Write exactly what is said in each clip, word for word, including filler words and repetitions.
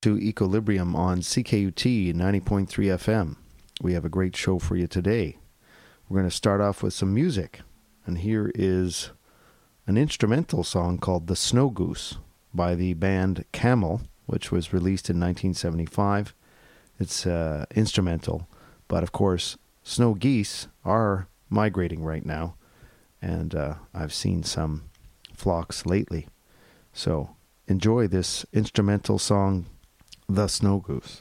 To Equilibrium on C K U T ninety point three F M. We have a great show for you today. We're going to start off with some music, and here is an instrumental song called The Snow Goose by the band Camel, which was released in nineteen seventy-five. It's uh, instrumental, but of course, snow geese are migrating right now, and uh, I've seen some flocks lately. So enjoy this instrumental song, The Snow Goose.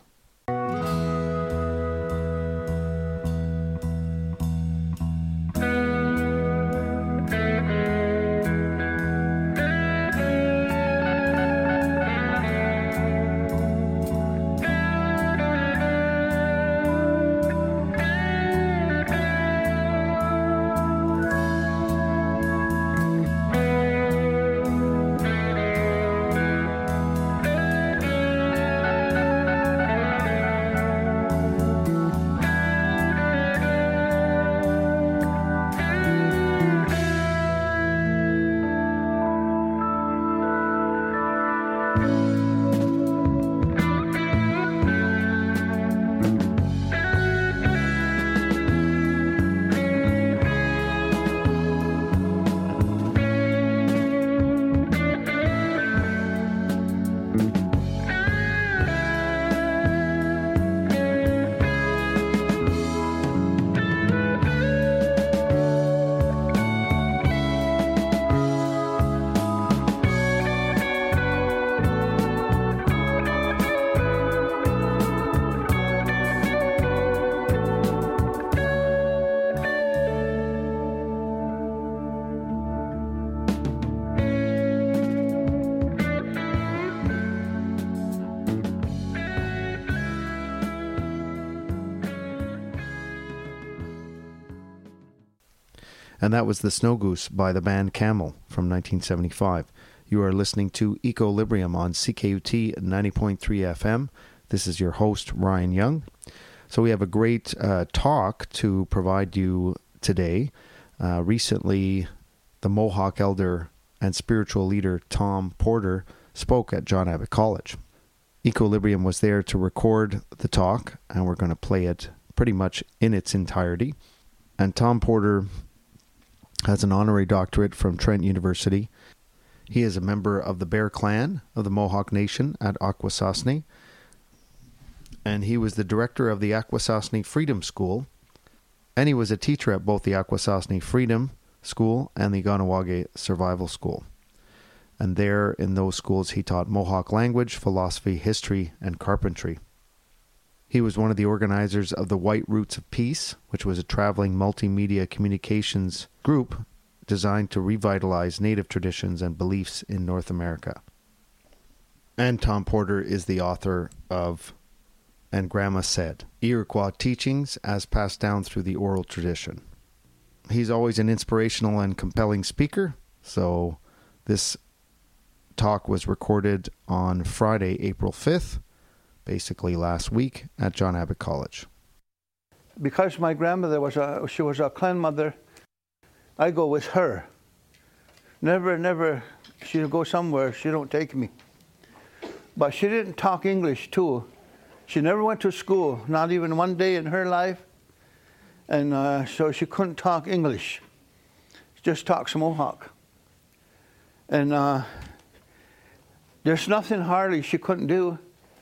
And that was The Snow Goose by the band Camel from nineteen seventy-five. You are listening to Equilibrium on C K U T ninety point three F M. This is your host, Ryan Young. So we have a great uh, talk to provide you today. Uh, recently, the Mohawk elder and spiritual leader Tom Porter spoke at John Abbott College. Equilibrium was there to record the talk, and we're going to play it pretty much in its entirety. And Tom Porter has an honorary doctorate from Trent University. He is a member of the Bear Clan of the Mohawk Nation at Akwesasne, and he was the director of the Akwesasne Freedom School, and he was a teacher at both the Akwesasne Freedom School and the Kahnawake Survival School. And there, in those schools, he taught Mohawk language, philosophy, history, and carpentry. He was one of the organizers of the White Roots of Peace, which was a traveling multimedia communications group designed to revitalize Native traditions and beliefs in North America. And Tom Porter is the author of And Grandma Said, Iroquois Teachings as Passed Down Through the Oral Tradition. He's always an inspirational and compelling speaker, so this talk was recorded on Friday, April fifth, basically last week, at John Abbott College. Because my grandmother was a, she was a clan mother, I go with her. Never, never, she'll go somewhere, she don't take me. But she didn't talk English too. She never went to school, not even one day in her life. And uh, so she couldn't talk English. She just talks Mohawk. And uh, there's nothing hardly she couldn't do.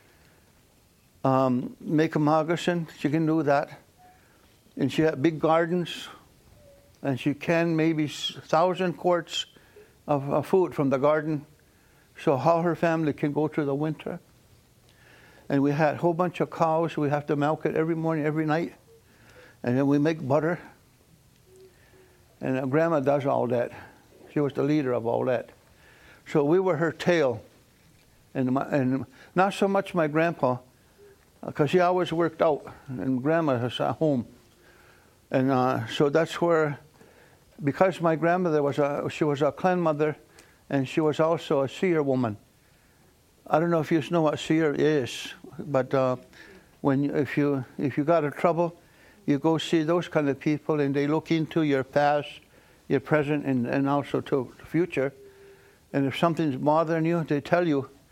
Um, make a moccasin, she can do that. And she had big gardens, and she can maybe a thousand quarts of, of food from the garden. So how her family can go through the winter. And we had a whole bunch of cows. We have to milk it every morning, every night. And then we make butter. And uh, Grandma does all that. She was the leader of all that. So we were her tail. And, my, and not so much my grandpa, because he always worked out, and Grandma was at home. And uh, so that's where, because my grandmother was a, she was a clan mother, and she was also a seer woman. I don't know if you know what seer is, but uh, when if you if you got in trouble, you go see those kind of people, and they look into your past, your present, and, and also to the future. And if something's bothering you, they tell you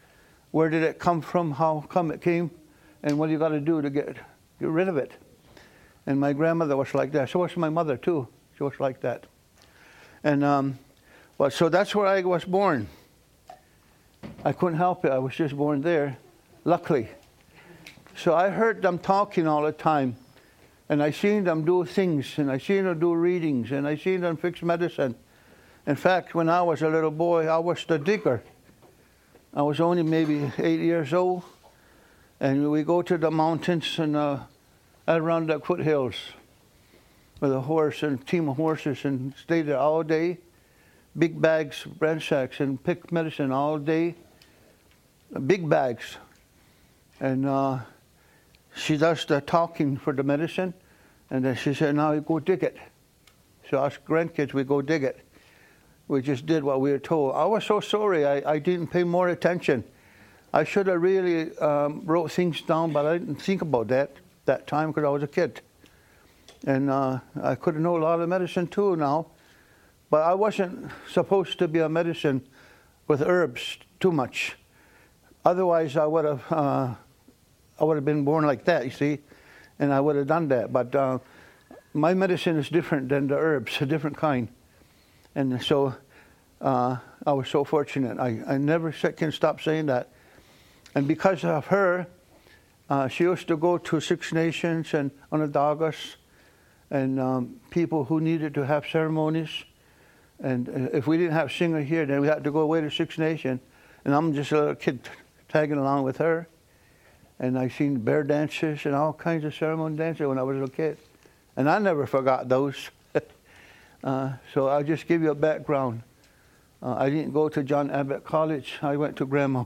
where did it come from, how come it came, and what do you got to do to get get rid of it. And my grandmother was like that. So was my mother too. She was like that. And um, well, so that's where I was born. I couldn't help it. I was just born there, luckily. So I heard them talking all the time, and I seen them do things, and I seen them do readings, and I seen them fix medicine. In fact, when I was a little boy, I was the digger. I was only maybe eight years old, and we go to the mountains and uh, around the foothills with a horse and a team of horses and stay there all day, big bags, bread sacks, and pick medicine all day, big bags. And uh, she does the talking for the medicine, and then she said, now you go dig it. So us grandkids, we go dig it. We just did what we were told. I was so sorry I, I didn't pay more attention. I should have really um, wrote things down, but I didn't think about that that time because I was a kid. And uh, I could know a lot of medicine too now, but I wasn't supposed to be a medicine with herbs too much. Otherwise, I would have uh, I would have been born like that, you see, and I would have done that. But uh, my medicine is different than the herbs, a different kind. And so uh, I was so fortunate. I, I never can stop saying that. And because of her, uh, she used to go to Six Nations and Onondagas and um, people who needed to have ceremonies. And uh, if we didn't have singer here, then we had to go away to Six Nations. And I'm just a little kid tagging along with her. And I seen bear dances and all kinds of ceremony dances when I was a little kid. And I never forgot those. Uh, so I'll just give you a background. Uh, I didn't go to John Abbott College. I went to Grandma.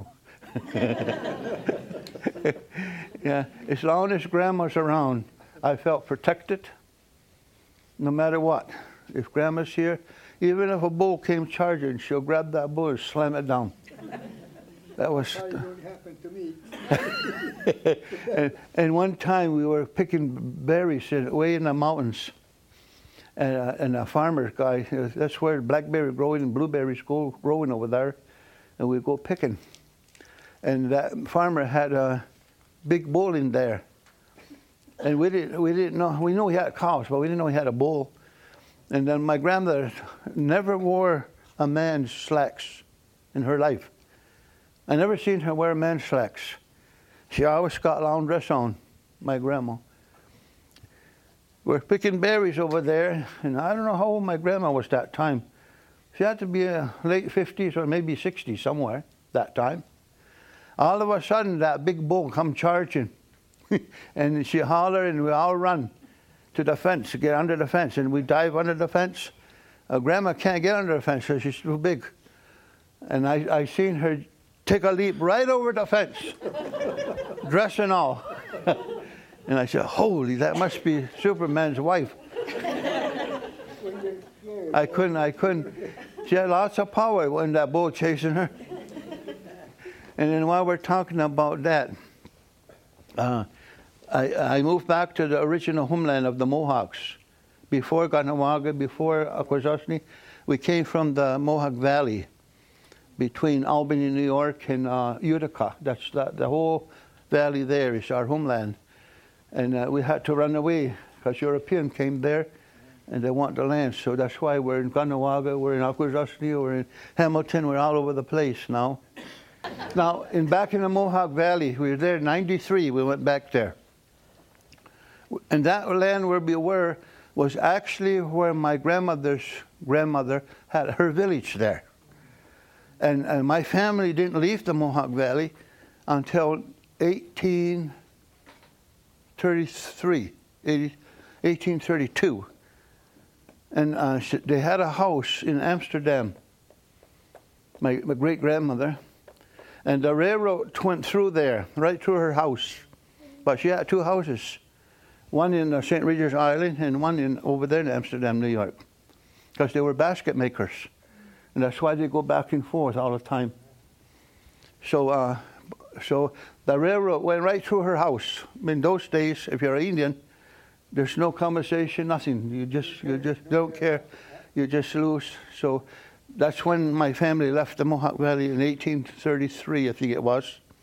Yeah, as long as Grandma's around, I felt protected, no matter what. If Grandma's here, even if a bull came charging, she'll grab that bull and slam it down. That was. That won't happen to me. and, and one time we were picking berries in, way in the mountains. And, uh, and a farmer's guy, uh, that's where blackberry growing and blueberries go growing over there, and we go picking. And that farmer had a big bull in there, and we didn't we didn't know we knew he had cows, but we didn't know he had a bull. And then my grandmother never wore a man's slacks in her life. I never seen her wear men's slacks. She always got a long dress on, my grandma. We're picking berries over there, and I don't know how old my grandma was that time. She had to be uh, late fifties or maybe sixties somewhere that time. All of a sudden, that big bull come charging, and she holler, and we all run to the fence, to get under the fence, and we dive under the fence. Uh, Grandma can't get under the fence because she's too big. And I, I seen her take a leap right over the fence, dress and all. And I said, holy, that must be Superman's wife. I couldn't, I couldn't. She had lots of power when that bull chasing her. And then while we're talking about that, uh, I, I moved back to the original homeland of the Mohawks. Before Kahnawake, before Akwesasne, we came from the Mohawk Valley between Albany, New York, and uh, Utica. That's the, the whole valley there is our homeland. And uh, we had to run away because Europeans came there and they want the land. So that's why we're in Kahnawake, we're in Akwesasne, we're in Hamilton, we're all over the place now. Now, in back in the Mohawk Valley, we were there in ninety-three, we went back there. And that land where we were was actually where my grandmother's grandmother had her village there. And, and my family didn't leave the Mohawk Valley until eighteen thirty-three, eighteen thirty-two. And uh, they had a house in Amsterdam, my, my great-grandmother. And the railroad went through there, right through her house. But she had two houses, one in uh, Saint Regis Island and one in over there in Amsterdam, New York, because they were basket makers. And that's why they go back and forth all the time. So uh, so the railroad went right through her house. In those days, if you're an Indian, there's no conversation, nothing. You just you just don't care. You just lose. So that's when my family left the Mohawk Valley in eighteen thirty-three, I think it was.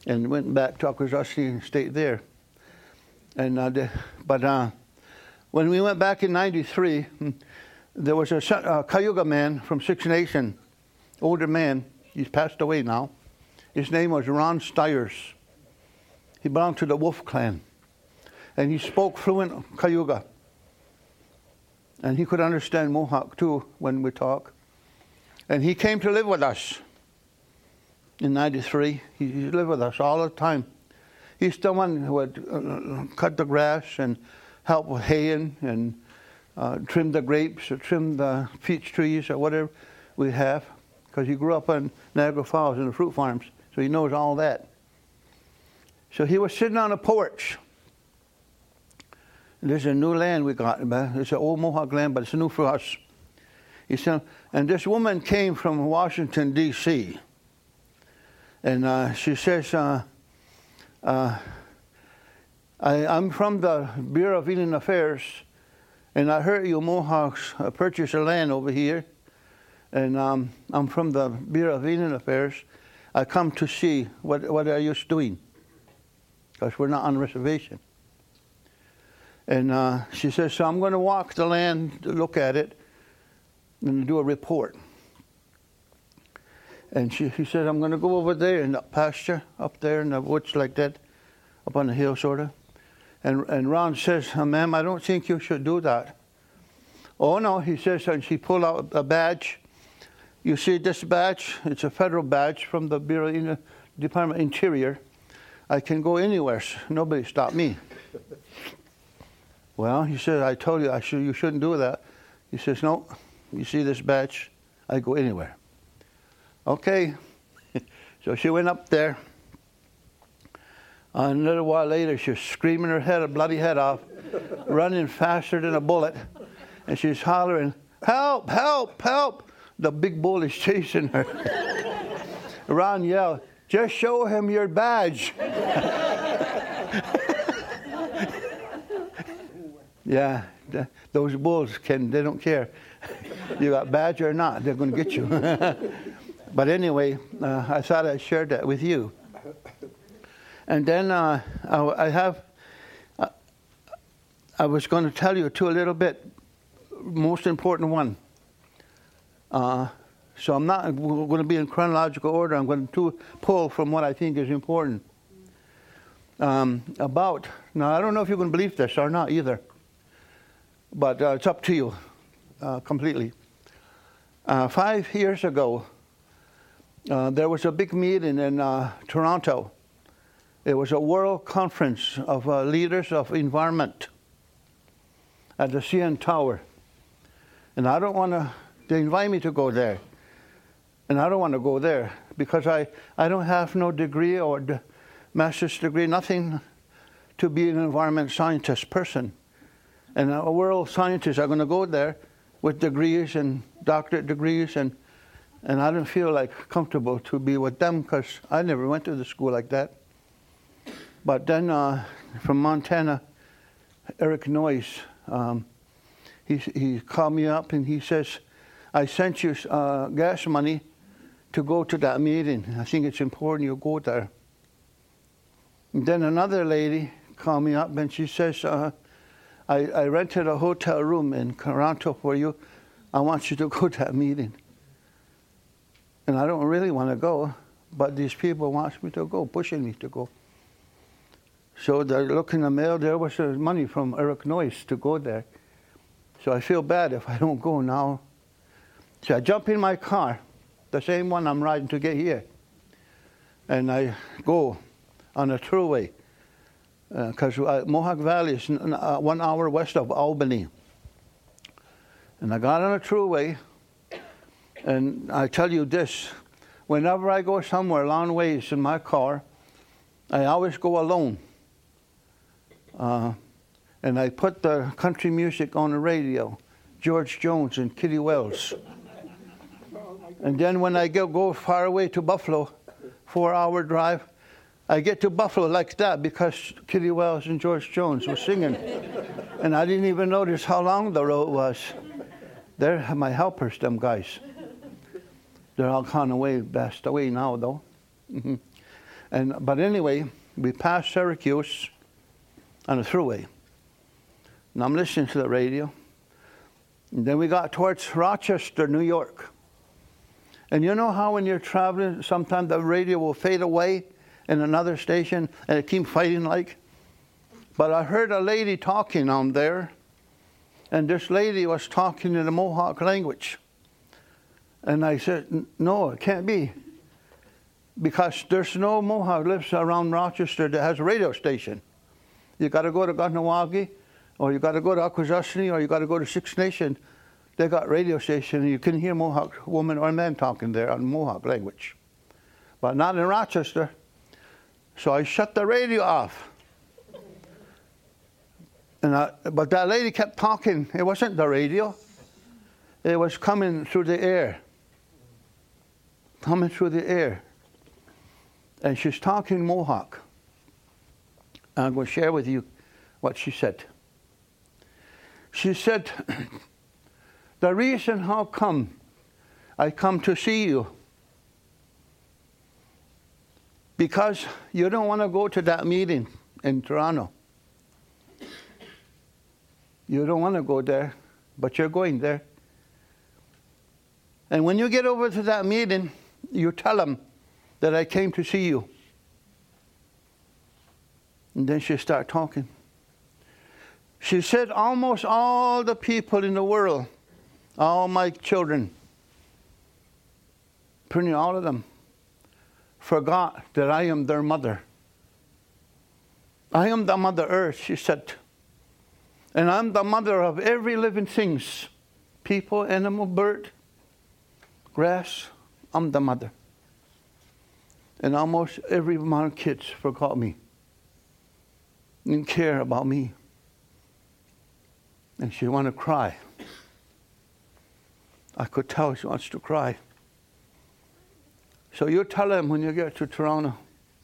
and went back to Akwesasne and stayed there. And uh, the, but uh, when we went back in ninety-three, there was a uh, Cayuga man from Six Nation, older man. He's passed away now. His name was Ron Stiers. He belonged to the Wolf Clan, and he spoke fluent Cayuga. And he could understand Mohawk too when we talk. And he came to live with us in ninety-three. He, he lived with us all the time. He's the one who would uh, cut the grass and help with haying and uh, trim the grapes or trim the peach trees or whatever we have, because he grew up in Niagara Falls in the fruit farms, so he knows all that. So he was sitting on a porch. There's a new land we got. It's an old Mohawk land, but it's new for us. He said, and this woman came from Washington, D C, and uh, she says, uh, uh, I, I'm from the Bureau of Indian Affairs, and I heard you Mohawks uh, purchase a land over here, and um, I'm from the Bureau of Indian Affairs. I come to see what, what are you doing, because we're not on reservation. And uh, she says, so I'm going to walk the land to look at it and do a report. And she, she said, I'm going to go over there in the pasture, up there in the woods like that, up on the hill sort of. And, and Ron says, oh, ma'am, I don't think you should do that. Oh, no, he says, and she pulled out a badge. You see this badge? It's a federal badge from the Bureau in the Department of Interior. I can go anywhere. Nobody stopped me. Well, he said, I told you I should, you shouldn't do that. He says, no, you see this badge? I go anywhere. Okay. So she went up there. Uh, a little while later, she was screaming her head, a bloody head off, running faster than a bullet. And she's hollering, help, help, help. The big bull is chasing her. Ron yelled, just show him your badge. Yeah, th- those bulls, can they don't care. You got badge or not, they're going to get you. But anyway, uh, I thought I'd share that with you. And then uh, I, I have, uh, I was going to tell you too a little bit, most important one. Uh, so I'm not going to be in chronological order. I'm going to pull from what I think is important. Um, about, now I don't know if you're going to believe this or not either, but uh, it's up to you uh, completely. Uh, five years ago, uh, there was a big meeting in uh, Toronto. It was a world conference of uh, leaders of environment at the C N Tower. And I don't want to, they invite me to go there. And I don't want to go there because I, I don't have no degree or d- master's degree, nothing to be an environment scientist person. And uh, world scientists are going to go there with degrees and doctorate degrees, and and I don't feel like comfortable to be with them because I never went to the school like that. But then uh, from Montana, Eric Noyes, um, he he called me up and he says, I sent you uh, gas money to go to that meeting. I think it's important you go there. And then another lady called me up and she says, uh, I, I rented a hotel room in Toronto for you. I want you to go to that meeting. And I don't really want to go, but these people want me to go, pushing me to go. So they look in the mail, there was uh, money from Eric Noyes to go there. So I feel bad if I don't go now. So I jump in my car, the same one I'm riding to get here. And I go on a thruway, because uh, Mohawk Valley is n- uh, one hour west of Albany. And I got on a thruway, and I tell you this, whenever I go somewhere long ways in my car, I always go alone. Uh, and I put the country music on the radio, George Jones and Kitty Wells. And then when I go, go far away to Buffalo, four-hour drive, I get to Buffalo like that because Kitty Wells and George Jones were singing. And I didn't even notice how long the road was. They're my helpers, them guys. They're all gone away, passed away now, though. Mm-hmm. And but anyway, we passed Syracuse on the thruway. And I'm listening to the radio. And then we got towards Rochester, New York. And you know how when you're traveling, sometimes the radio will fade away in another station and it keeps fighting like? But I heard a lady talking on there. And this lady was talking in the Mohawk language. And I said, no, it can't be. Because there's no Mohawk lives around Rochester that has a radio station. You got to go to Kahnawake, or you got to go to Akwesasne, or you got to go to Six Nation. They got radio station, and you can hear Mohawk woman or man talking there on Mohawk language. But not in Rochester. So I shut the radio off. And I, but that lady kept talking. It wasn't the radio. It was coming through the air. Coming through the air. And she's talking Mohawk. I'm going to share with you what she said. She said, the reason how come I come to see you, because you don't want to go to that meeting in Toronto. You don't want to go there, but you're going there. And when you get over to that meeting, you tell them that I came to see you. And then she started talking. She said, almost all the people in the world, all my children, pretty all of them, forgot that I am their mother. I am the Mother Earth, she said. And I'm the mother of every living things. People, animal, bird, grass. I'm the mother. And almost every of my kids forgot me. Didn't care about me. And she wanted to cry. I could tell she wants to cry. So you tell them when you get to Toronto,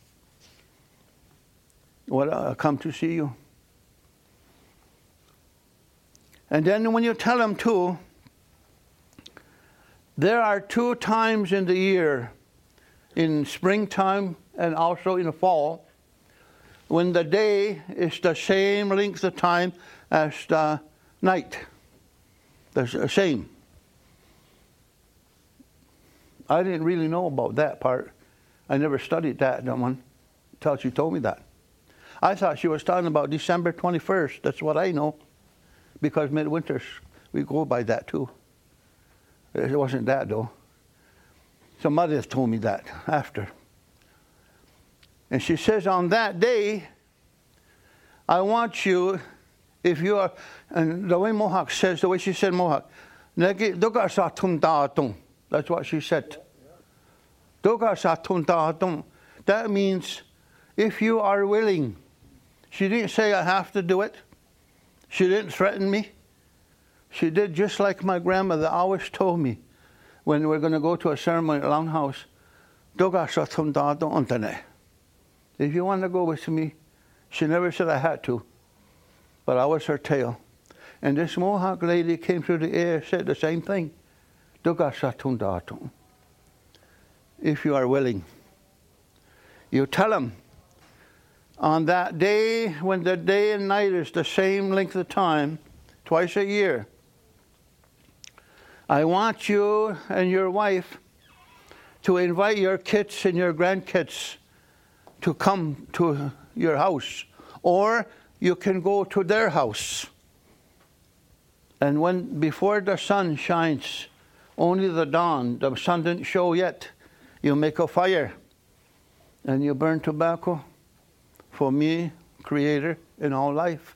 well, I'll come to see you. And then when you tell them too, there are two times in the year, in springtime and also in the fall, when the day is the same length of time as the night. The same. I didn't really know about that part. I never studied that, that one, until she told me that. I thought she was talking about December twenty-first. That's what I know. Because midwinters, we go by that too. It wasn't that though. Some others told me that after. And she says, on that day, I want you, if you are, and the way Mohawk says, the way she said Mohawk, that's what she said. That means, if you are willing. She didn't say I have to do it. She didn't threaten me. She did just like my grandmother always told me when we were going to go to a ceremony at Longhouse. If you want to go with me, she never said I had to, but I was her tail. And this Mohawk lady came through the air, said the same thing. If you are willing. You tell them, on that day, when the day and night is the same length of time, twice a year, I want you and your wife to invite your kids and your grandkids to come to your house. Or you can go to their house. And when before the sun shines, only the dawn, the sun didn't show yet, you make a fire and you burn tobacco for me, Creator, in all life.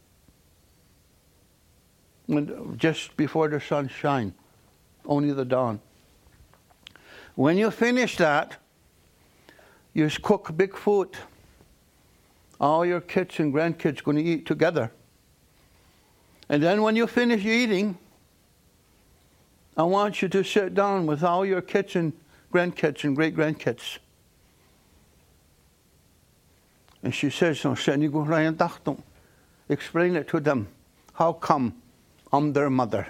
When, just before the sun shines, only the dawn. When you finish that, you cook big food. All your kids and grandkids going to eat together. And then when you finish eating, I want you to sit down with all your kids and grandkids and great-grandkids. And she says, explain it to them. How come I'm their mother?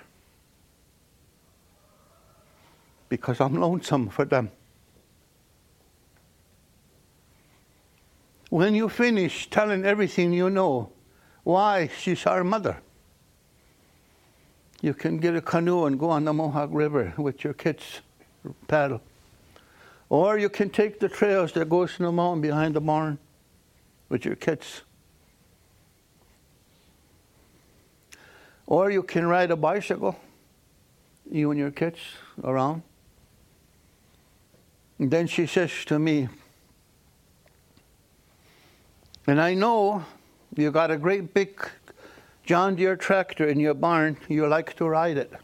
Because I'm lonesome for them. When you finish telling everything you know, why she's our mother, you can get a canoe and go on the Mohawk River with your kids, paddle. Or you can take the trails that goes to the mountain behind the barn with your kids. Or you can ride a bicycle, you and your kids, around. And then she says to me, and I know you got a great big John Deere tractor in your barn, you like to ride it.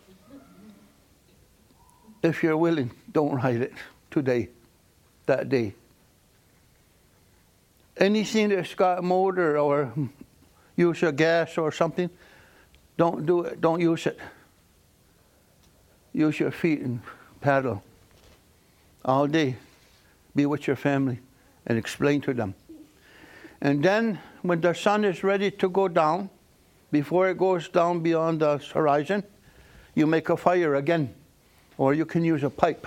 If you're willing, don't ride it today, that day. Anything that's got a motor or use a gas or something, don't do it, don't use it. Use your feet and paddle all day. Be with your family and explain to them. And then when the sun is ready to go down, before it goes down beyond the horizon, you make a fire again. Or you can use a pipe.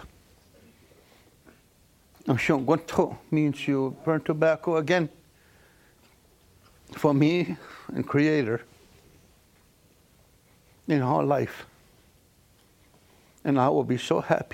Shongonto means you burn tobacco again. For me and Creator in all life. And I will be so happy.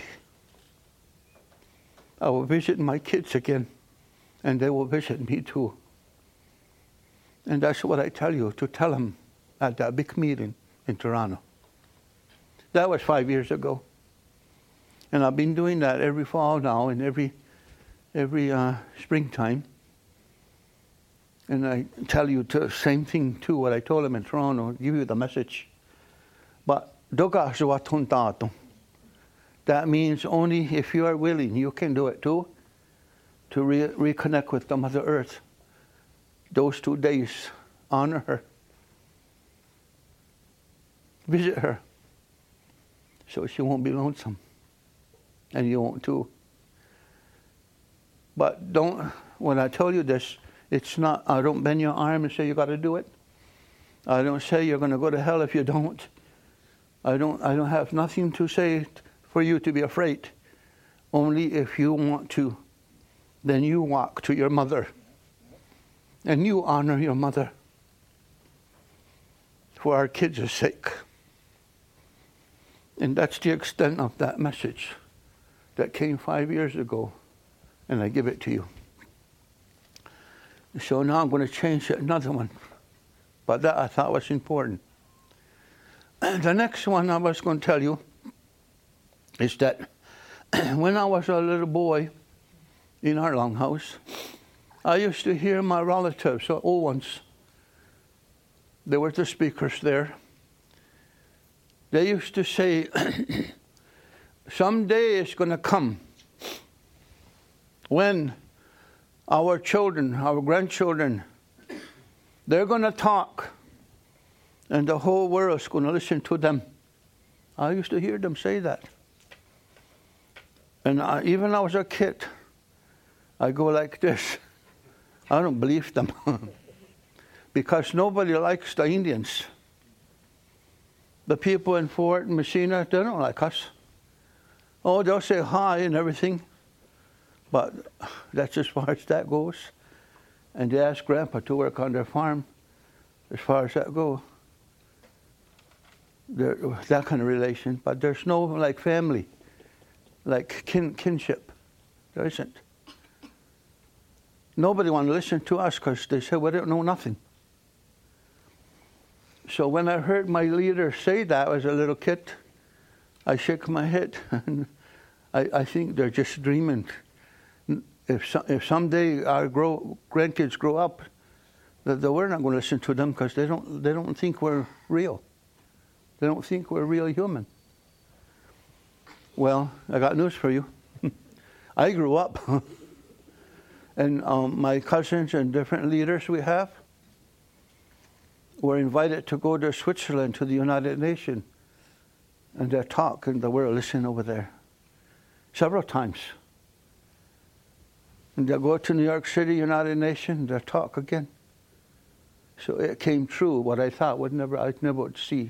I will visit my kids again, and they will visit me too. And that's what I tell you, to tell them at that big meeting in Toronto. That was five years ago. And I've been doing that every fall now and every every uh, springtime. And I tell you the same thing too, what I told them in Toronto, give you the message. But that means only if you are willing, you can do it too, to re- reconnect with the Mother Earth. Those two days, honor her. Visit her, so she won't be lonesome. And you won't too. But don't, when I tell you this, it's not, I don't bend your arm and say you got to do it. I don't say you're going to go to hell if you don't. I don't, I don't have nothing to say for you to be afraid. Only if you want to, then you walk to your mother. And you honor your mother for our kids' sake. And that's the extent of that message that came five years ago, and I give it to you. So now I'm going to change another one, but that I thought was important. And the next one I was going to tell you is that when I was a little boy in our longhouse, I used to hear my relatives, the old ones, there were the speakers there. They used to say, someday it's going to come when our children, our grandchildren, they're going to talk and the whole world's going to listen to them. I used to hear them say that. And I, even I was a kid, I go like this. I don't believe them. Because nobody likes the Indians. The people in Fort Messina, they don't like us. Oh, they'll say hi and everything. But that's as far as that goes. And they asked Grandpa to work on their farm as far as that goes. That kind of relation. But there's no like family, like kin, kinship. There isn't. Nobody wants to listen to us because they say we don't know nothing. So when I heard my leader say that as a little kid, I shook my head. And I, I think they're just dreaming. If so, if someday our grow, grandkids grow up, that, that we're not going to listen to them because they don't they don't think we're real. They don't think we're really human. Well, I got news for you. I grew up. And um, my cousins and different leaders we have were invited to go to Switzerland, to the United Nations, and they talk, and they were listening over there several times. And they go to New York City, United Nations, and they talk again. So it came true, what I thought would never, I'd never would see.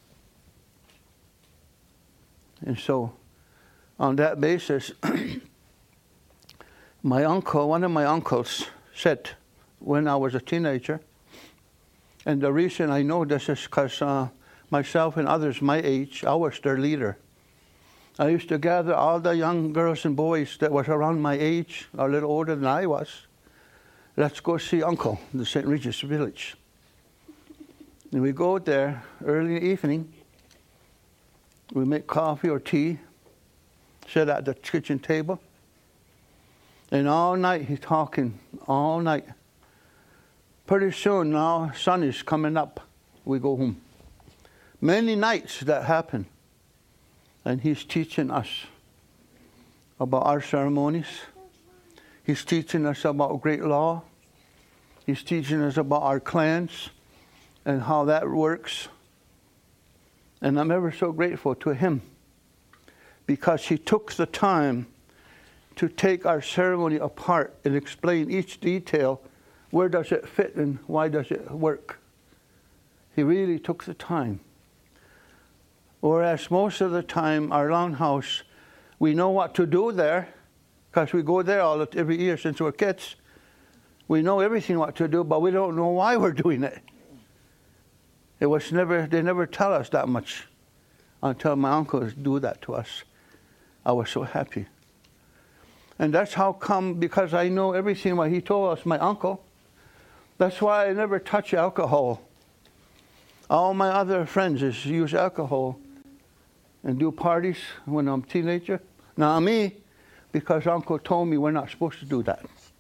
And so, on that basis, my uncle, one of my uncles said, when I was a teenager. And the reason I know this is because uh, myself and others my age, I was their leader. I used to gather all the young girls and boys that was around my age, or a little older than I was. Let's go see Uncle in the Saint Regis Village. And we go there early in the evening. We make coffee or tea, sit at the kitchen table. And all night he's talking, all night. Pretty soon now, sun is coming up. We go home. Many nights that happen. And he's teaching us about our ceremonies. He's teaching us about great law. He's teaching us about our clans and how that works. And I'm ever so grateful to him because he took the time to take our ceremony apart and explain each detail. Where does it fit and why does it work? He really took the time. Whereas most of the time, our longhouse, we know what to do there because we go there all every year since we're kids. We know everything what to do, but we don't know why we're doing it. It was never, they never tell us that much until my uncles do that to us. I was so happy. And that's how come, because I know everything what he told us, my uncle. That's why I never touch alcohol. All my other friends is use alcohol and do parties when I'm a teenager. Now me, because Uncle told me we're not supposed to do that.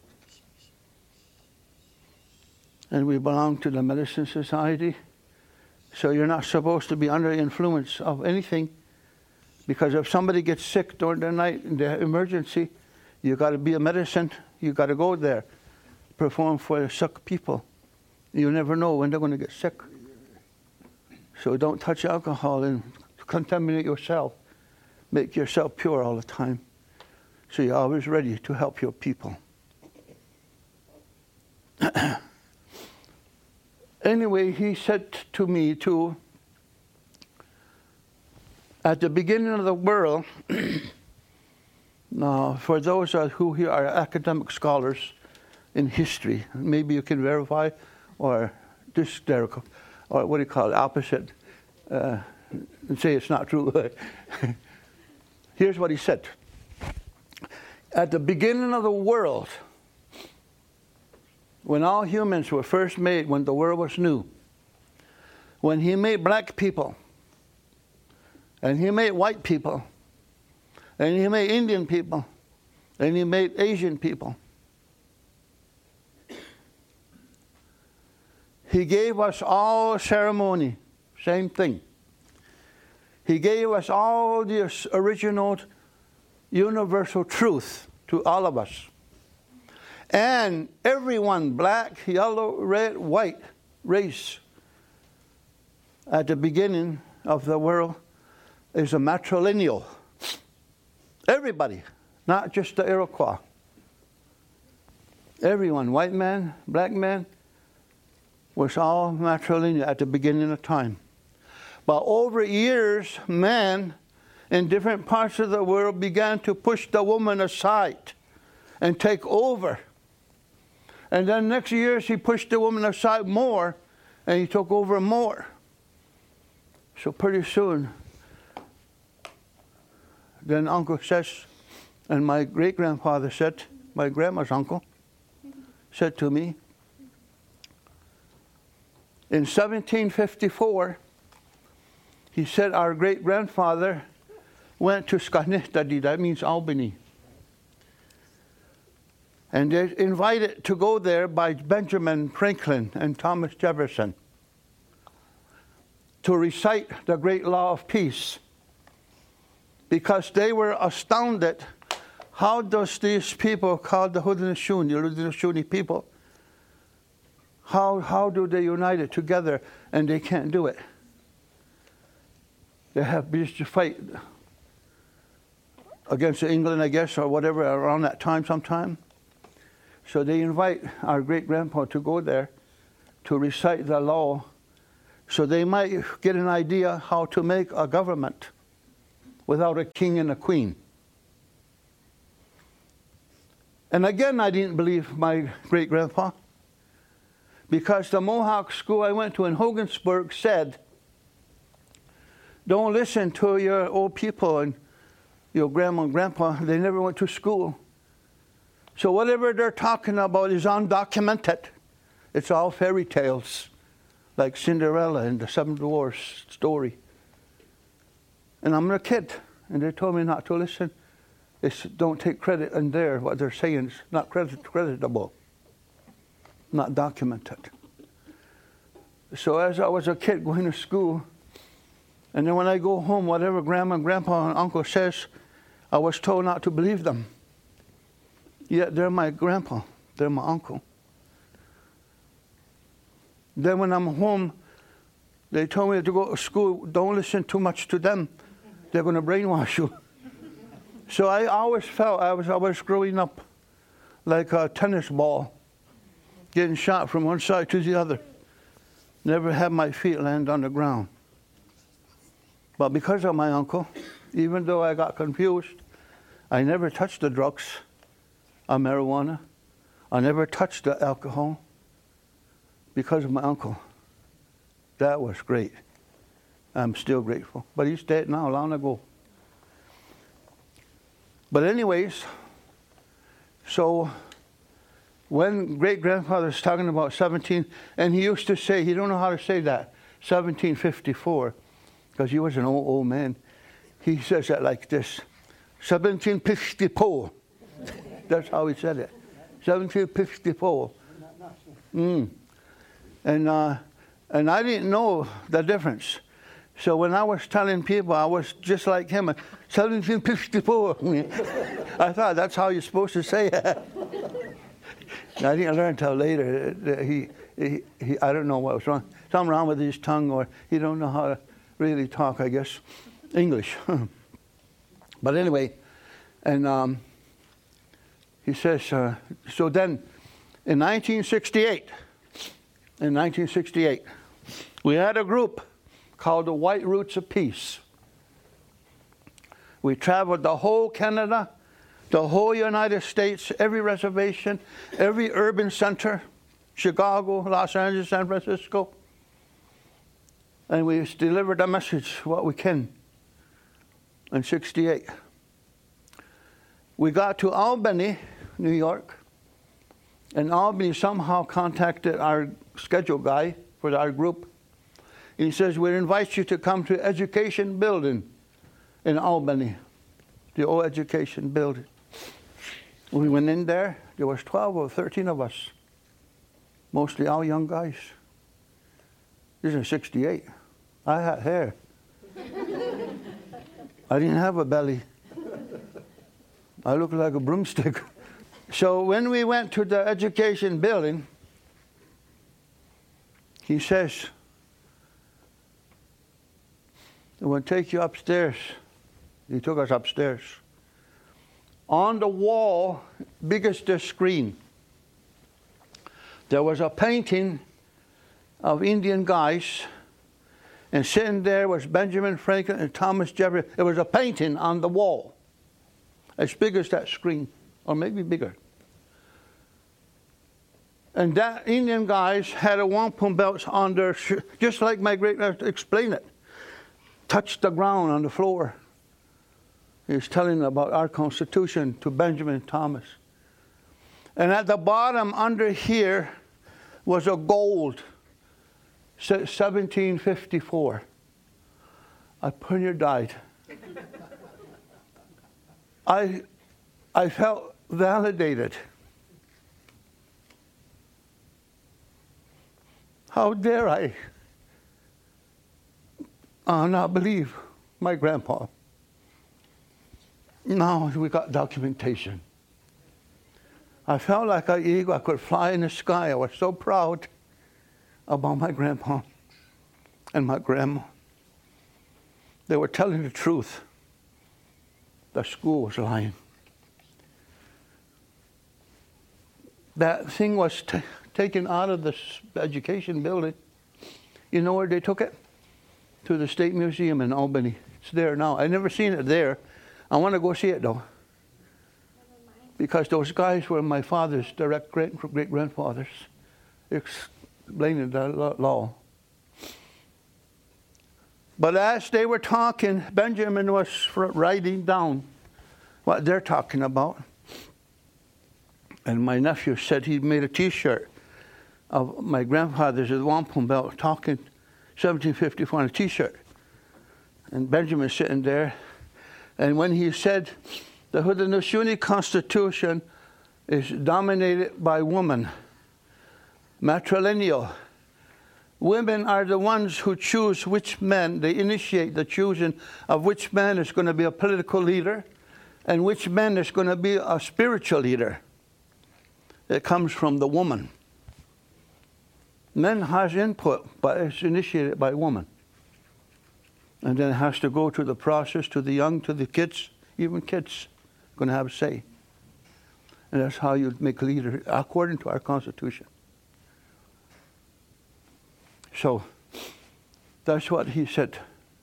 And we belong to the Medicine Society. So you're not supposed to be under the influence of anything. Because if somebody gets sick during the night in the emergency, you got to be a medicine. You got to go there, perform for the sick people. You never know when they're going to get sick. So don't touch alcohol and contaminate yourself. Make yourself pure all the time. So you're always ready to help your people. Anyway, he said to me too, at the beginning of the world, now for those who here are academic scholars in history, maybe you can verify or hysterical, or what do you call it, opposite, uh, and say it's not true. Here's what he said. At the beginning of the world, when all humans were first made, when the world was new, when he made black people, and he made white people, and he made Indian people, and he made Asian people, he gave us all ceremony, same thing. He gave us all the original universal truth to all of us. And everyone, black, yellow, red, white, race, at the beginning of the world is a matrilineal. Everybody, not just the Iroquois. Everyone, white man, black man, was all matrilineal at the beginning of time. But over years, man in different parts of the world began to push the woman aside and take over. And then next years he pushed the woman aside more and he took over more. So pretty soon, then Uncle says, and my great-grandfather said, my grandma's uncle, said to me, in seventeen fifty-four, he said our great-grandfather went to Schenectady, that means Albany. And they're invited to go there by Benjamin Franklin and Thomas Jefferson to recite the great law of peace. Because they were astounded, how does these people called the Haudenosaunee, the Haudenosaunee people, how, how do they unite it together and they can't do it? They have to fight against England, I guess, or whatever, around that time sometime. So they invite our great-grandpa to go there to recite the law so they might get an idea how to make a government without a king and a queen. And again, I didn't believe my great-grandpa. because the Mohawk school I went to in Hogansburg said, don't listen to your old people and your grandma and grandpa. They never went to school. So whatever they're talking about is undocumented. It's all fairy tales, like Cinderella and the Seven Dwarfs story. And I'm a kid, and they told me not to listen. It's, don't take credit in there. What they're saying is not credit, creditable, not documented. So as I was a kid going to school, and then when I go home, whatever grandma and grandpa and uncle says, I was told not to believe them. Yet they're my grandpa, they're my uncle. Then when I'm home, they told me to go to school, don't listen too much to them. They're going to brainwash you. So I always felt I was always growing up like a tennis ball, getting shot from one side to the other. Never had my feet land on the ground. But because of my uncle, even though I got confused, I never touched the drugs or marijuana. I never touched the alcohol because of my uncle. That was great. I'm still grateful. But he's dead now, long ago. But anyways, so when great-grandfather was talking about seventeen, and he used to say, he don't know how to say that, seventeen fifty-four, because he was an old, old man. He says that like this, seventeen fifty-four. That's how he said it, seventeen fifty-four. Mm. And, uh, and I didn't know the difference. So when I was telling people, I was just like him, seventeen fifty-four. I thought that's how you're supposed to say it. I didn't learn until later. He, he, he, I don't know what was wrong. Something wrong with his tongue, or he don't know how to really talk, I guess, English. But anyway, and um, he says, uh, so then in nineteen sixty-eight, in nineteen sixty-eight, we had a group called the White Roots of Peace. We traveled the whole Canada, the whole United States, every reservation, every urban center, Chicago, Los Angeles, San Francisco. And we delivered a message, what we can, in sixty-eight. We got to Albany, New York, and Albany somehow contacted our schedule guy for our group. And he says, we invite you to come to Education Building in Albany, the old Education Building. We went in there. There was twelve or thirteen of us, mostly all young guys. This is in sixty-eight. I had hair. I didn't have a belly. I looked like a broomstick. So when we went to the Education Building, he says, I will take you upstairs. He took us upstairs. On the wall, biggest the screen, there was a painting of Indian guys, and sitting there was Benjamin Franklin and Thomas Jefferson. It was a painting on the wall, as big as that screen, or maybe bigger. And that Indian guys had a wampum belts on their, sh- just like my great-grandpa explained it, touched the ground on the floor. He was telling about our Constitution to Benjamin Thomas. And at the bottom under here was a gold, seventeen fifty-four. I pretty died. I, I felt validated. How dare I uh, not believe my grandpa? Now we got documentation. I felt like an eagle. I could fly in the sky. I was so proud about my grandpa and my grandma. They were telling the truth. The school was lying. That thing was t- taken out of the Education Building. You know where they took it? To the State Museum in Albany. It's there now. I've never seen it there. I want to go see it though. Because those guys were my father's direct great great grandfathers. It's explaining the law. But as they were talking, Benjamin was writing down what they're talking about. And my nephew said he made a T-shirt of my grandfather's wampum belt talking seventeen fifty-four on a T-shirt. And Benjamin sitting there. And when he said the Haudenosaunee Constitution is dominated by women, matrilineal, women are the ones who choose which men, they initiate the choosing of which man is going to be a political leader and which man is going to be a spiritual leader. It comes from the woman. Men has input, but it's initiated by woman. And then it has to go to the process, to the young, to the kids, even kids going to have a say. And that's how you make a leader, according to our Constitution. So, that's what he said.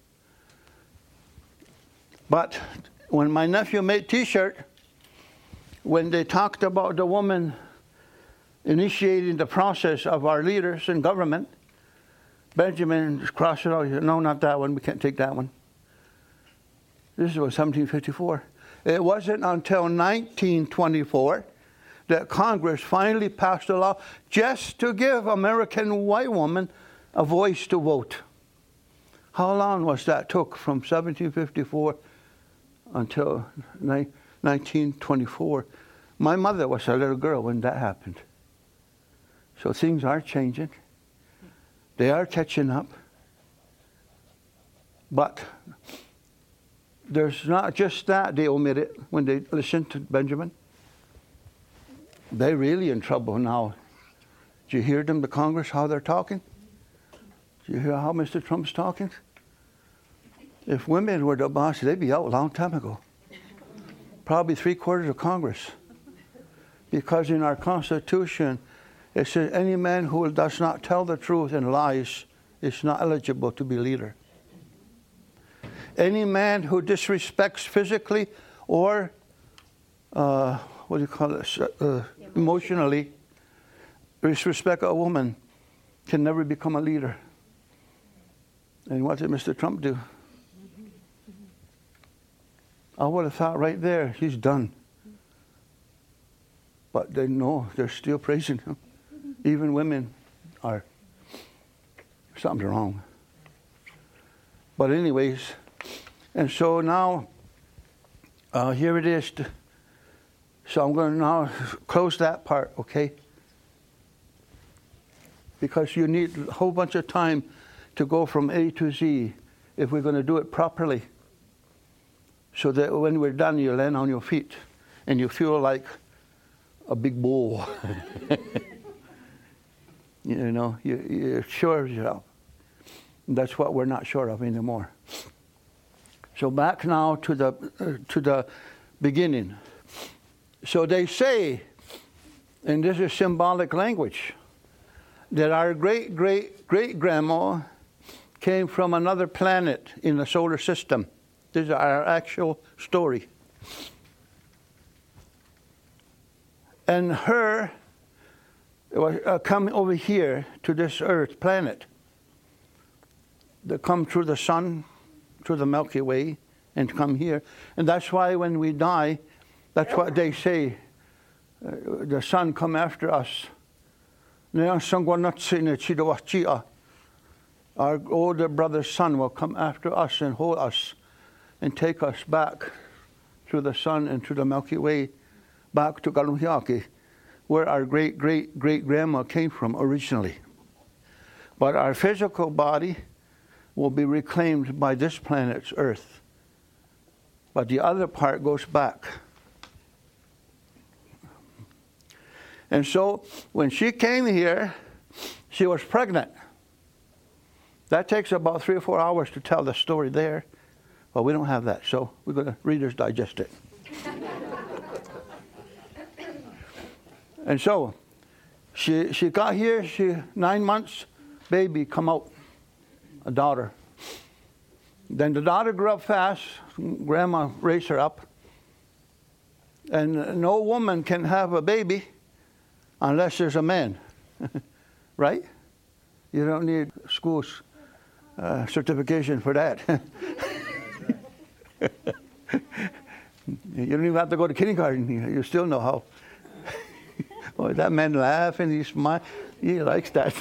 But when my nephew made T-shirt, when they talked about the woman initiating the process of our leaders in government, Benjamin crossed it out. He said, no, not that one. We can't take that one. This was seventeen fifty-four. It wasn't until nineteen twenty-four that Congress finally passed a law just to give American white women a voice to vote. How long was that took from seventeen fifty-four until nineteen twenty-four? My mother was a little girl when that happened. So things are changing. They are catching up. But there's not just that they omit it when they listen to Benjamin. They're really in trouble now. Did you hear them, the Congress, how they're talking? Did you hear how Mister Trump's talking? If women were the boss, they'd be out a long time ago. Probably three quarters of Congress. Because in our Constitution, it says any man who does not tell the truth and lies is not eligible to be leader. Any man who disrespects physically or, uh, what do you call it, uh, emotionally, disrespect a woman can never become a leader. And what did Mister Trump do? I would have thought right there, he's done. But they know, they're still praising him. Even women are, something's wrong. But anyways, and so now, uh, here it is. So I'm going to now close that part, okay? Because you need a whole bunch of time to go from A to Z if we're going to do it properly. So that when we're done, you land on your feet and you feel like a big bull. You know, you, you're sure of yourself. That's what we're not sure of anymore. So back now to the uh, to the beginning. So they say, and this is symbolic language, that our great great great grandma came from another planet in the solar system. This is our actual story. And her was uh, come over here to this Earth planet. They come through the sun, through the Milky Way, and come here. And that's why when we die, that's what they say. Uh, the sun come after us. Our older brother's son will come after us and hold us and take us back through the sun and through the Milky Way, back to Kaluhiake, where our great, great, great grandma came from originally. But our physical body will be reclaimed by this planet's Earth. But the other part goes back. And so when she came here, she was pregnant. That takes about three or four hours to tell the story there. Well, we don't have that, so we're going to Reader's Digest it. And so she she got here, she nine months, baby come out, a daughter. Then the daughter grew up fast, grandma raised her up. And no woman can have a baby unless there's a man, right? You don't need school's uh, certification for that. You don't even have to go to kindergarten. You, you still know how. Boy, that man laughing, he smile, he likes that.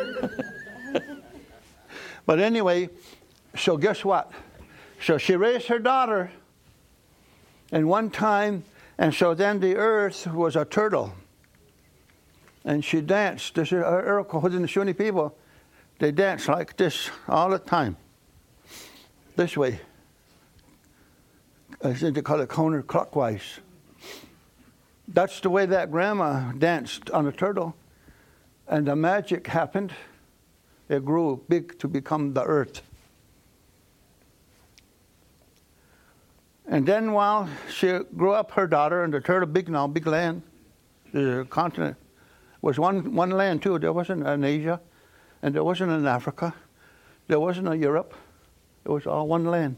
But anyway, so guess what? So she raised her daughter, and one time, and so then the earth was a turtle. And she danced. This is her Haudenosaunee people. They dance like this all the time. This way. I think they call it counterclockwise. That's the way that grandma danced on a turtle. And the magic happened. It grew big to become the earth. And then while she grew up, her daughter, and the turtle big now, big land, the continent, was one, one land too. There wasn't an Asia, and there wasn't an Africa. There wasn't a Europe. It was all one land.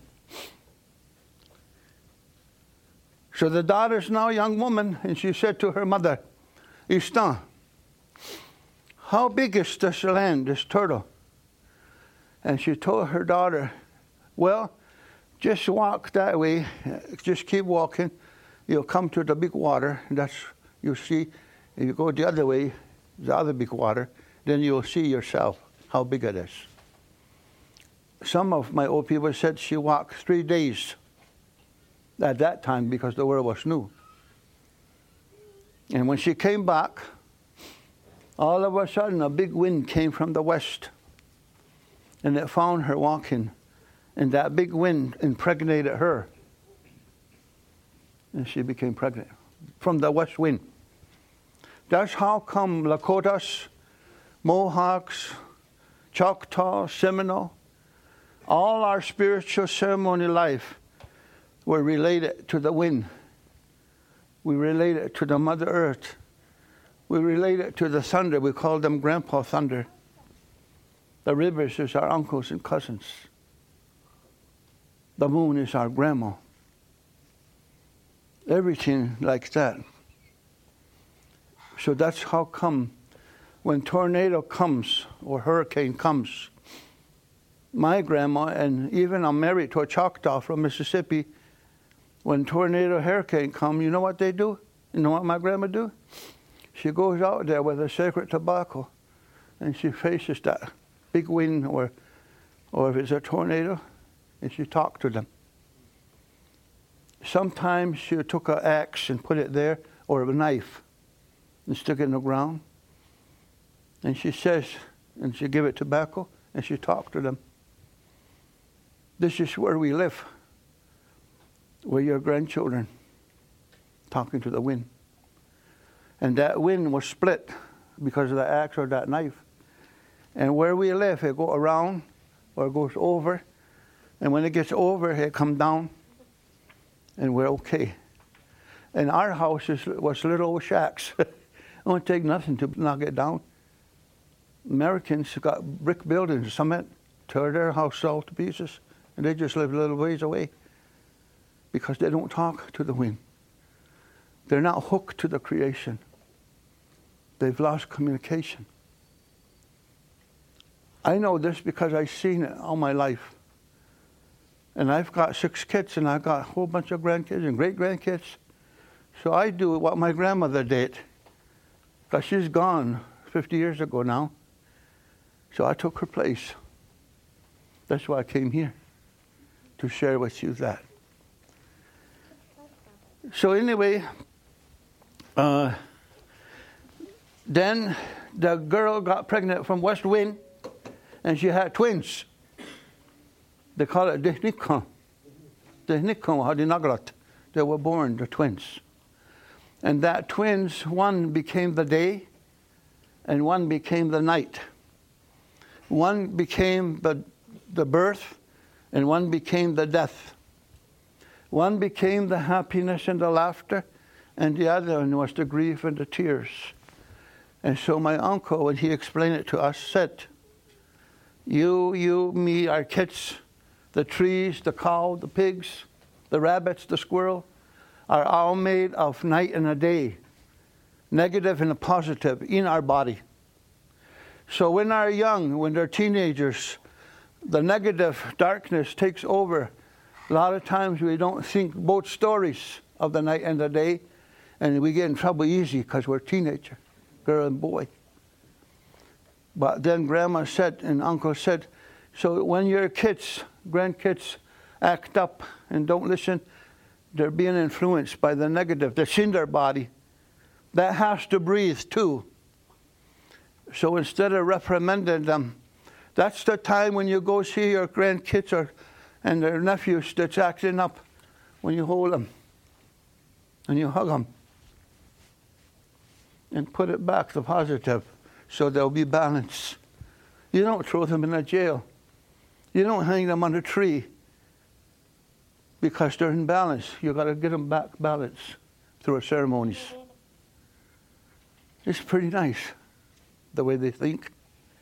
So the daughter's now a young woman, and she said to her mother, Istan, how big is this land, this turtle? And she told her daughter, well, just walk that way, just keep walking. You'll come to the big water. That's, you'll see, if you go the other way, the other big water, then you'll see yourself how big it is. Some of my old people said she walked three days at that time because the world was new. And when she came back, all of a sudden a big wind came from the west, and it found her walking, and that big wind impregnated her, and she became pregnant from the west wind. That's how come Lakotas, Mohawks, Choctaw, Seminole, all our spiritual ceremony life were related to the wind. We related to the Mother Earth. We related to the thunder. We call them Grandpa Thunder. The rivers is our uncles and cousins. The moon is our grandma. Everything like that. So that's how come when tornado comes or hurricane comes, my grandma, and even I'm married to a Choctaw from Mississippi, when tornado hurricane come, you know what they do? You know what my grandma do? She goes out there with a sacred tobacco, and she faces that big wind, or, or if it's a tornado, and she talked to them. Sometimes she took an axe and put it there, or a knife, and stick it in the ground. And she says, and she give it tobacco, and she talked to them. This is where we live. We're your grandchildren, talking to the wind. And that wind was split because of the axe or that knife. And where we live, it go around or it goes over. And when it gets over, it come down, and we're okay. And our house is, was little old shacks. It won't take nothing to knock it down. Americans got brick buildings, some tear their house all to pieces, and they just live a little ways away because they don't talk to the wind. They're not hooked to the creation. They've lost communication. I know this because I've seen it all my life. And I've got six kids, and I've got a whole bunch of grandkids and great-grandkids. So I do what my grandmother did, because she's gone fifty years ago now. So I took her place. That's why I came here, to share with you that. So anyway, uh, then the girl got pregnant from West Wind, and she had twins. They call it Dehnikon. Dehnikon Hadinagrat. They were born, the twins. And that twins, one became the day, and one became the night. One became the, the birth, and one became the death. One became the happiness and the laughter, and the other one was the grief and the tears. And so my uncle, when he explained it to us, said, you, you, me, our kids, the trees, the cow, the pigs, the rabbits, the squirrel, are all made of night and a day, negative and a positive in our body. So when they're young, when they're teenagers, the negative darkness takes over. A lot of times we don't think both stories of the night and the day, and we get in trouble easy because we're teenager, girl and boy. But then Grandma said and Uncle said, so when your kids, grandkids act up and don't listen, they're being influenced by the negative that's in their body. That has to breathe too. So instead of reprimanding them, that's the time when you go see your grandkids or and their nephews that's acting up, when you hold them and you hug them and put it back to positive so they'll be balanced. You don't throw them in a jail. You don't hang them on a tree because they're in balance. You got to get them back balanced through our ceremonies. It's pretty nice the way they think.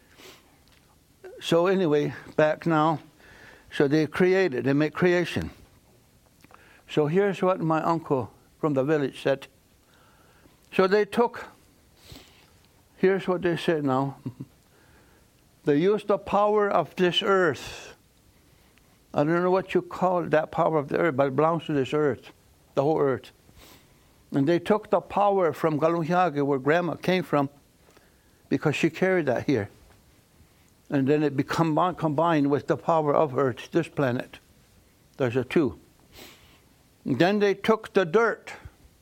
So anyway, back now. So they created, they make creation. So here's what my uncle from the village said. So they took, here's what they said now. They used the power of this earth. I don't know what you call it, that power of the earth, but it belongs to this earth, the whole earth. And they took the power from Galunhiage, where Grandma came from, because she carried that here. And then it become combined with the power of Earth, this planet. There's a two. And then they took the dirt.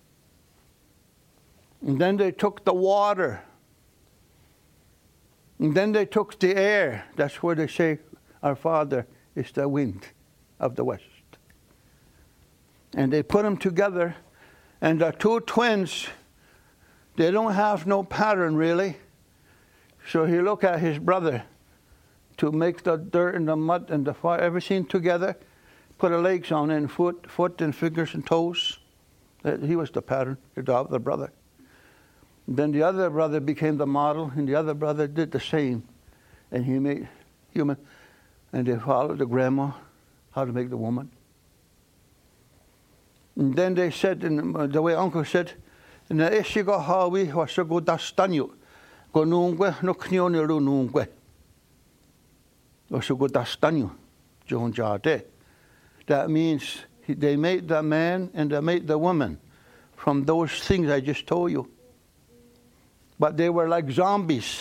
And then they took the water. And then they took the air. That's where they say our Father is the wind of the west. And they put them together. And the two twins, they don't have no pattern really. So he looked at his brother to make the dirt and the mud and the fire, everything together, put the legs on and foot, foot and fingers and toes. He was the pattern, the other brother. Then the other brother became the model, and the other brother did the same. And he made human, and they followed the grandma, how to make the woman. And then they said, in the way Uncle said, na esigo hawi wasago dastanyo, go nungwe no knioni ru nungwe. That means they made the man and they made the woman from those things I just told you. But they were like zombies.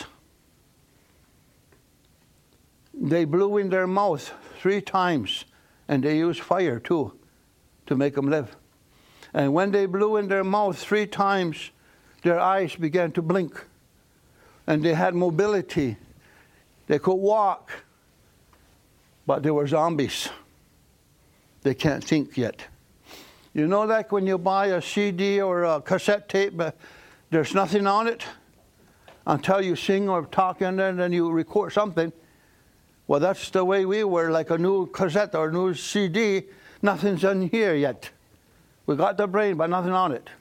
They blew in their mouth three times, and they used fire too to make them live. And when they blew in their mouth three times, their eyes began to blink, and they had mobility. They could walk. But they were zombies. They can't think yet. You know, like when you buy a C D or a cassette tape, but there's nothing on it until you sing or talk in there, and then you record something. Well, that's the way we were, like a new cassette or a new C D. Nothing's in here yet. We got the brain, but nothing on it.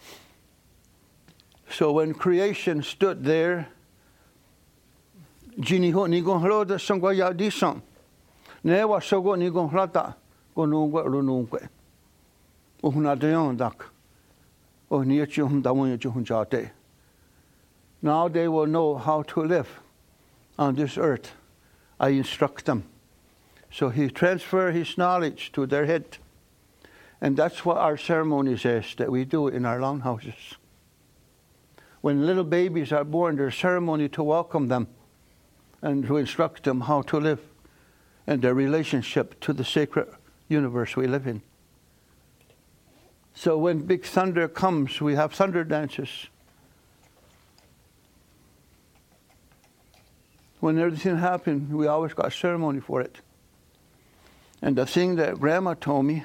So when creation stood there, Jini ho ni gon hlo da sangwa ya di sang. Ne wa sogo ni gon hlata go nungwe ru nungwe. O huna de yon dak. O ni chi hum da won chi hun ja de. Now they will know how to live on this earth. I instruct them. So he transfer his knowledge to their head. And that's what our ceremony says that we do in our longhouses. When little babies are born, there's ceremony to welcome them and to instruct them how to live and their relationship to the sacred universe we live in. So when big thunder comes, we have thunder dances. When everything happened, we always got ceremony for it. And the thing that Grandma told me,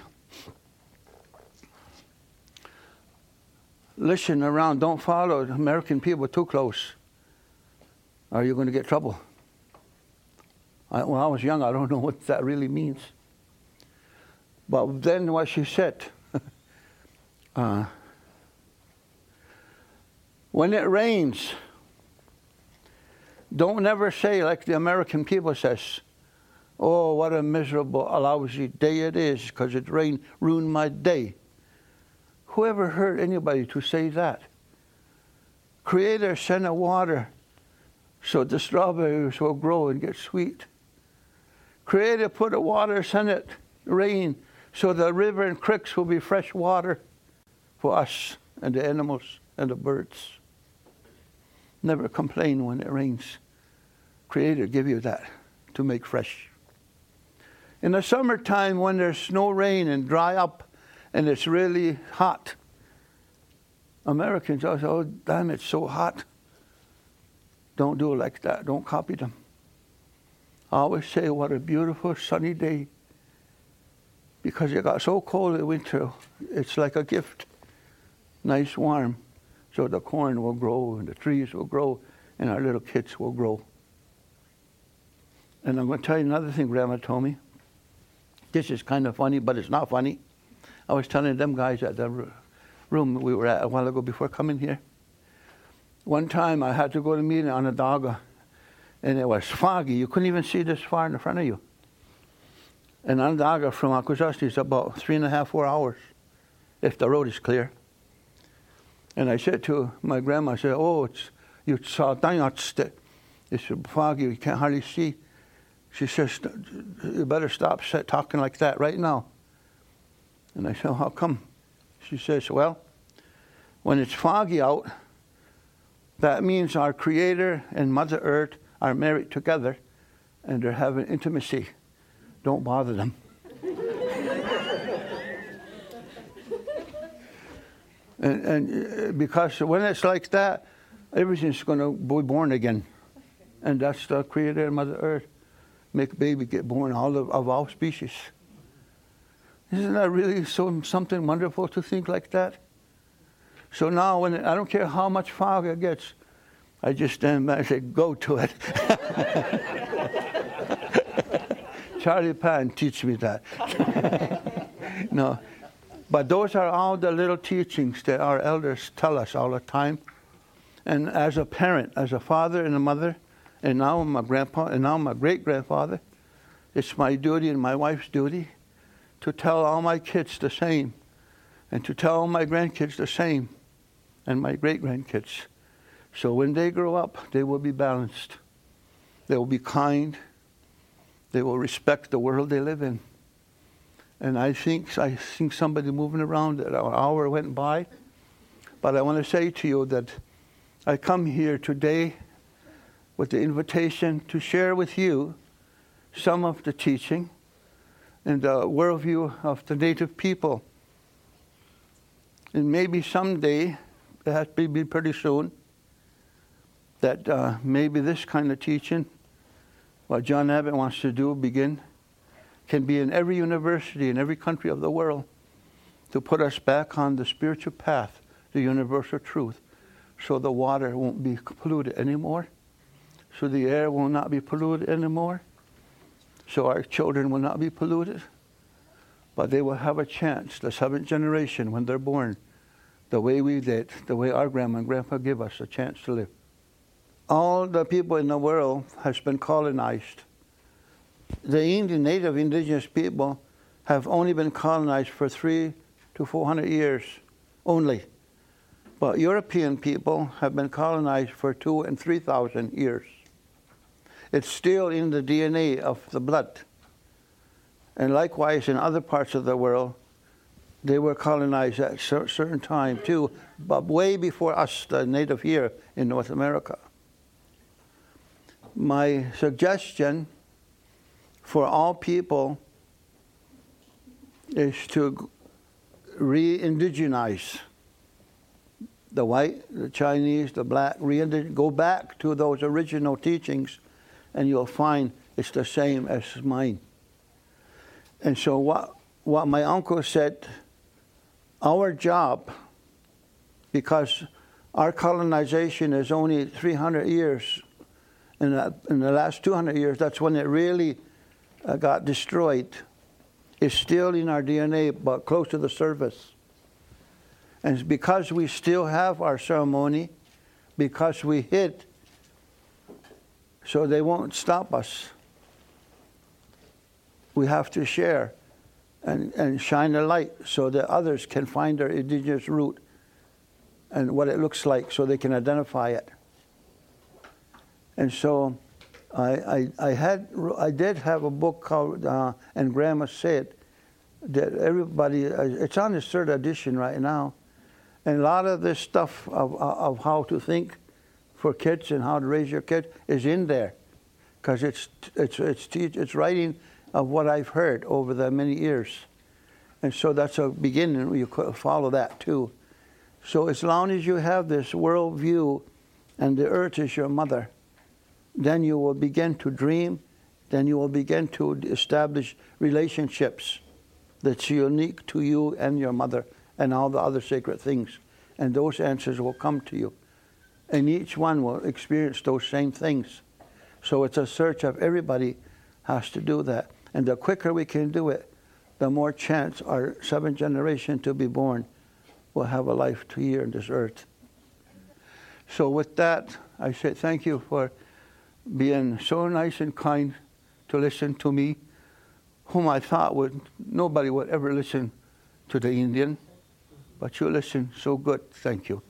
listen around, don't follow American people too close, or you're going to get trouble. I, when I was young, I don't know what that really means. But then what she said, uh, when it rains, don't never say like the American people says, oh, what a miserable, lousy day it is because it rained, ruined my day. Whoever heard anybody to say that? Creator sent a water so the strawberries will grow and get sweet. Creator put the waters in it, rain, so the river and creeks will be fresh water for us and the animals and the birds. Never complain when it rains. Creator give you that to make fresh. In the summertime when there's no rain and dry up and it's really hot, Americans always say, oh, damn, it's so hot. Don't do it like that. Don't copy them. I always say, what a beautiful sunny day. Because it got so cold in winter, it's like a gift. Nice, warm. So the corn will grow and the trees will grow and our little kids will grow. And I'm going to tell you another thing Grandma told me. This is kind of funny, but it's not funny. I was telling them guys at the room we were at a while ago before coming here. One time I had to go to a meeting on Onondaga, and it was foggy. You couldn't even see this far in front of you. And Onondaga from Akwesasne is about three and a half, four hours, if the road is clear. And I said to my grandma, I said, oh, it's, you saw that it's foggy, you can't hardly see. She says, you better stop talking like that right now. And I said, how come? She says, well, when it's foggy out, that means our Creator and Mother Earth are married together and they're having intimacy. Don't bother them. and, and because when it's like that, everything's going to be born again. And that's the Creator and Mother Earth. Make baby get born all of, of all species. Isn't that really so something wonderful to think like that? So now, when it, I don't care how much fog it gets, I just stand back and say, go to it. Charlie Pan teach me that. No, but those are all the little teachings that our elders tell us all the time. And as a parent, as a father and a mother, and now my grandpa, and now my great-grandfather, it's my duty and my wife's duty to tell all my kids the same, and to tell all my grandkids the same, and my great-grandkids. So when they grow up, they will be balanced. They will be kind. They will respect the world they live in. And I think I think somebody moving around, an hour went by, but I want to say to you that I come here today with the invitation to share with you some of the teaching and the worldview of the native people. And maybe someday, it has to be pretty soon, that uh, maybe this kind of teaching, what John Abbott wants to do, begin, can be in every university in every country of the world to put us back on the spiritual path, the universal truth, so the water won't be polluted anymore, so the air will not be polluted anymore, so our children will not be polluted, but they will have a chance, the seventh generation, when they're born, the way we did, the way our grandma and grandpa give us a chance to live. All the people in the world has been colonized. The Indian, native indigenous people have only been colonized for three to four hundred years only. But European people have been colonized for two and three thousand years. It's still in the D N A of the blood. And likewise in other parts of the world, they were colonized at a certain time too, but way before us, the native here in North America. My suggestion for all people is to re-indigenize the white, the Chinese, the black, re-indig- go back to those original teachings, and you'll find it's the same as mine. And so what, what my uncle said, our job, because our colonization is only three hundred years, in the, in the last two hundred years, that's when it really uh, got destroyed, is still in our D N A, but close to the surface. And it's because we still have our ceremony, because we hid, so they won't stop us. We have to share and, and shine a light so that others can find their indigenous root and what it looks like so they can identify it. And so I, I, I had, I did have a book called, uh, and Grandma Said, that everybody, it's on its third edition right now. And a lot of this stuff of, of how to think for kids and how to raise your kids is in there. Because it's, it's, it's, it's writing of what I've heard over the many years. And so that's a beginning. You could follow that too. So as long as you have this world view and the earth is your mother, then you will begin to dream, then you will begin to establish relationships that's unique to you and your mother and all the other sacred things. And those answers will come to you. And each one will experience those same things. So it's a search of everybody has to do that. And the quicker we can do it, the more chance our seventh generation to be born will have a life to here on this earth. So with that, I say thank you for being so nice and kind to listen to me, whom I thought would nobody would ever listen to the Indian, but you listen so good. Thank you.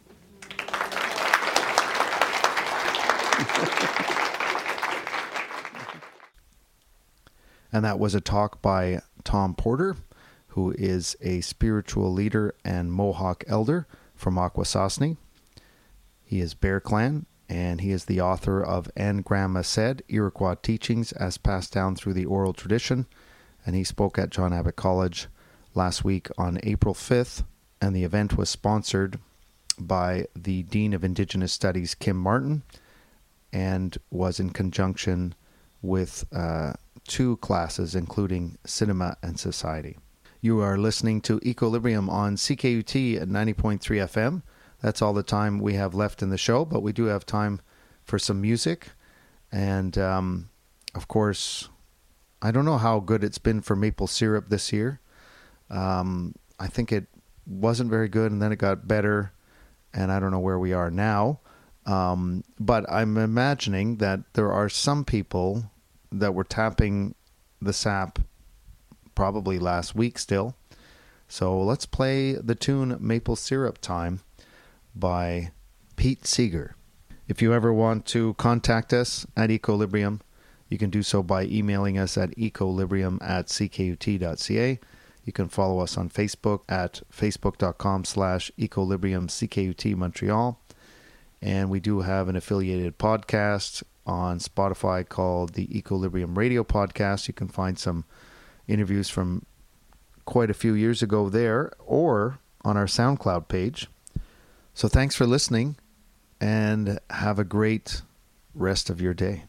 And that was a talk by Tom Porter, who is a spiritual leader and Mohawk elder from Akwesasne. He is Bear Clan, and he is the author of And Grandma Said, Iroquois Teachings as Passed Down Through the Oral Tradition. And he spoke at John Abbott College last week on April fifth, and the event was sponsored by the Dean of Indigenous Studies, Kim Martin, and was in conjunction with uh, two classes, including Cinema and Society. You are listening to Equilibrium on C K U T at ninety point three F M. That's all the time we have left in the show, but we do have time for some music. And, um, of course, I don't know how good it's been for maple syrup this year. Um, I think it wasn't very good, and then it got better, and I don't know where we are now. Um, but I'm imagining that there are some people that were tapping the sap probably last week still. So let's play the tune Maple Syrup Time by Pete Seeger. If you ever want to contact us at Equilibrium, you can do so by emailing us at equilibrium at c k u t dot c a. You can follow us on Facebook at facebook.com slash equilibrium CKUT Montreal. And we do have an affiliated podcast on Spotify called the Equilibrium Radio Podcast. You can find some interviews from quite a few years ago there, or on our SoundCloud page. So thanks for listening, and have a great rest of your day.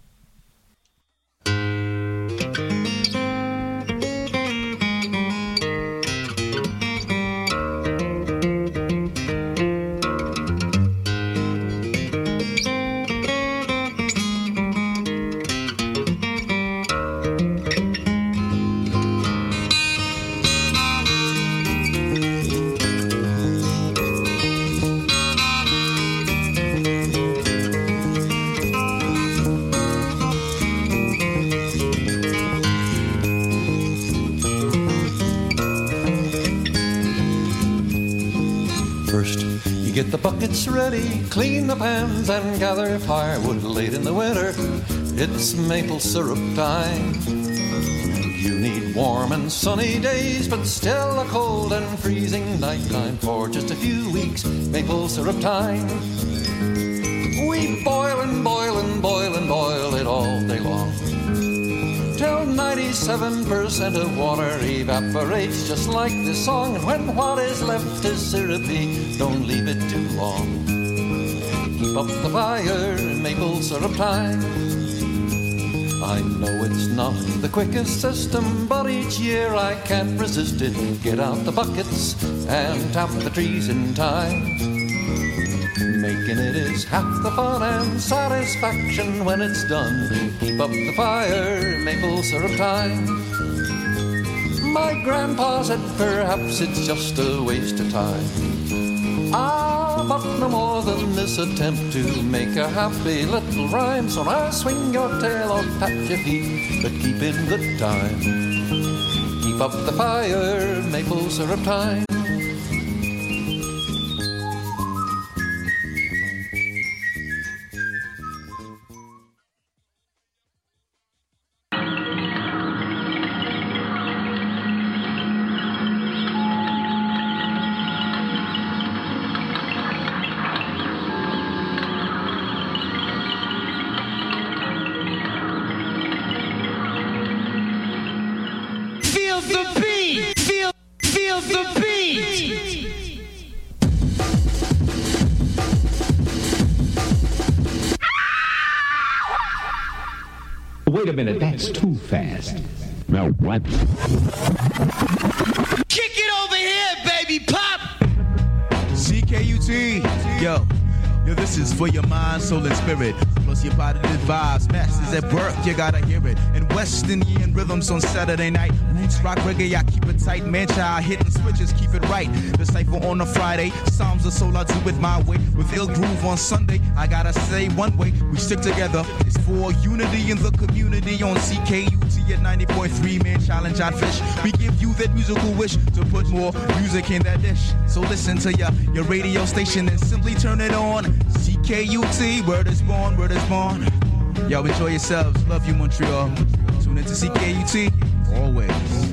Get the buckets ready, clean the pans, and gather firewood late in the winter. It's maple syrup time. You need warm and sunny days, but still a cold and freezing nighttime. For just a few weeks, maple syrup time. We boil and boil and boil and boil it all day long, till ninety-seven percent of water evaporates, just like this song. And when what is left is syrupy, don't leave it too long. Keep up the fire, maple syrup time. I know it's not the quickest system, but each year I can't resist it. Get out the buckets and tap the trees in time. Making it is half the fun and satisfaction when it's done. Keep up the fire, maple syrup time. My grandpa said perhaps it's just a waste of time. Ah, but no more than this attempt to make a happy little rhyme. So now swing your tail or pat your feet, but keep in good time. Keep up the fire, maple syrup time. a minute, that's too fast. Now what? Kick it over here, baby pop! C K U T, yo. Yo, this is for your mind, soul, and spirit. Plus your positive vibes. Masters at work, you gotta hear it. And West Indian rhythms on Saturday night. Roots, rock, reggae, I keep it tight. Man, child, hitting switches, keep it right. The cypher on a Friday. Psalms of soul, I do it my way. With ill groove on Sunday, I gotta say one way. We stick together. It's for unity in the community on C K U T at ninety point three. Man, challenge, I fish. We give you that musical wish to put more music in that dish. So listen to your, your radio station and simply turn it on. C K U T, word is born, word is born. Y'all enjoy yourselves. Love you, Montreal. Tune into C K U T always.